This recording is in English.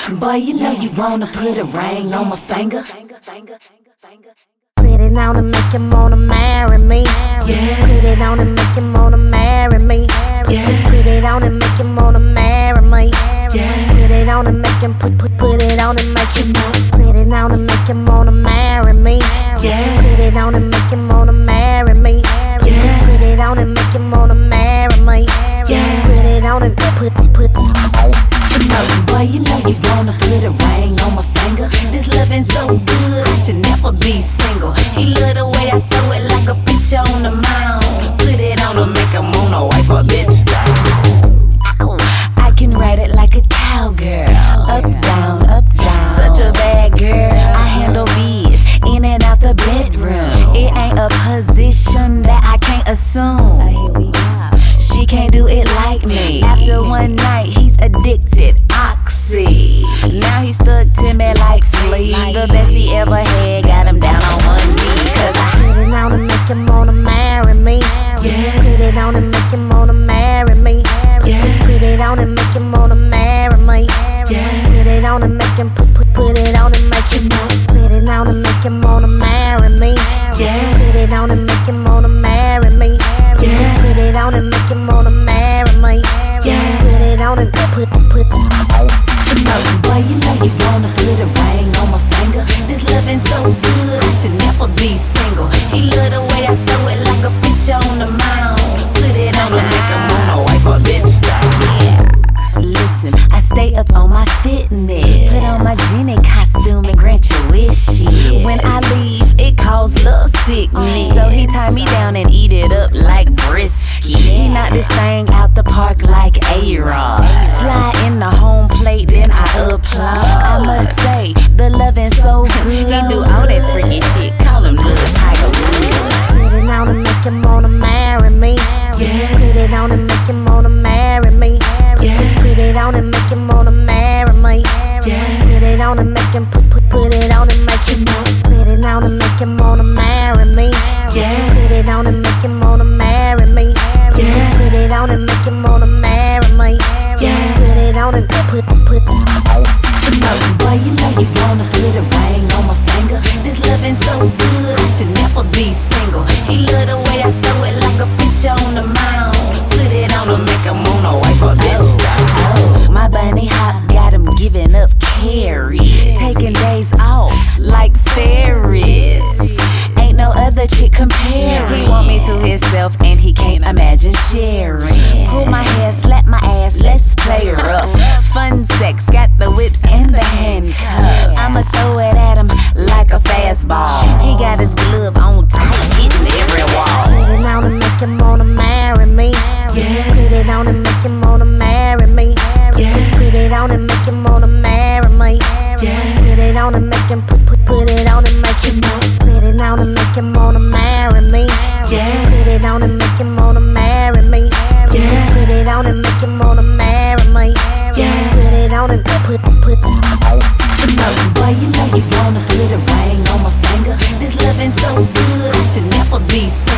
Boy, you know you wanna put a ring on my finger. Put it on and make him wanna marry me. Yeah. Put it on and make him wanna marry me. Yeah. Put it on and make him wanna marry me. Yeah. Put it on and make him put it on and make him put it on and make him wanna marry me. Yeah. Put it on and make him wanna marry me. Yeah. Put it on and make him wanna marry me. Yeah. Put it on and put Boy, you know you wanna put a ring on my finger. This loving so good, I should never be single. He love the way I throw it like a pitcher on the mound. Put it on to make him wanna wipe a bitch down. I can ride it like a cowgirl. Up, down, up, down. Such a bad girl. I handle bees in and out the bedroom. It ain't a position that I can't assume. She can't do it like me. After one night, he's addicted. Oxy. Now he's stuck to me like Flea. The best he ever had got him down on one knee. Cause I put it on and make him wanna marry me. Yeah. Put it on and make him wanna marry me. Yeah. Put it on and make him wanna marry me. Yeah. Put it on and make him put it on and make him put it on and make him wanna marry me. Yeah. Put it on and make him wanna marry me. Yeah. Put it on and make him wanna marry me. Yeah. Put it on and put Boy, you know you wanna put a ring on my finger. This loving so good, I should never be single. He love the way I throw it like a pitcher on the mound. Put it on to make him wanna wipe a bitch down. Yeah. Listen, I stay up on my fitness. Put on my genie costume and grant your wishes. When I leave, it causes love sickness. So he tie me down and eat it up like brisket. He knock this thing out the park like A-Rod. Slide in the home plate, then I applaud. I must say, the loving so good. He do all that freaky shit, call him Little Tiger Woods. put it on and make him wanna marry me. Yeah. Put it on and make him wanna marry me. Yeah. Put it on and make him wanna marry me. Yeah. Put it on and make him put it on and make him put it on and make him wanna marry me. Yeah. Put it on and make him wanna marry me. Yeah. Put it on and make him wanna marry me. Yeah. Put it on and put Boy, you know you wanna put a ring on my finger. This loving so good, I should never be single. He love the way I throw it like a pitcher on the mound. Put it on to make him wanna wipe a bitch down. Oh, my bunny hop got him giving up carry. Taking days off like fairies. Ain't no other chick comparing. He want me to himself and he can't imagine sharing. Pull my hair, slap my ass, let's play rough. Fun sex, got the whips and the handcuffs. I'ma throw it at him like a fastball. He got his glove on tight, hitting every wall. Put it on and make him wanna marry me. Yeah. Put it on and make him wanna marry me. Yeah. Put it on and make him wanna marry me. Yeah. Put it on and make him put it on and make him put it on and make him wanna marry me. Yeah. Put it on and make him wanna marry me. Yeah. Put it on and make him wanna marry me. Yeah. Put it on and put Boy, you know you wanna put a ring on my finger. This loving so good, I should never be single.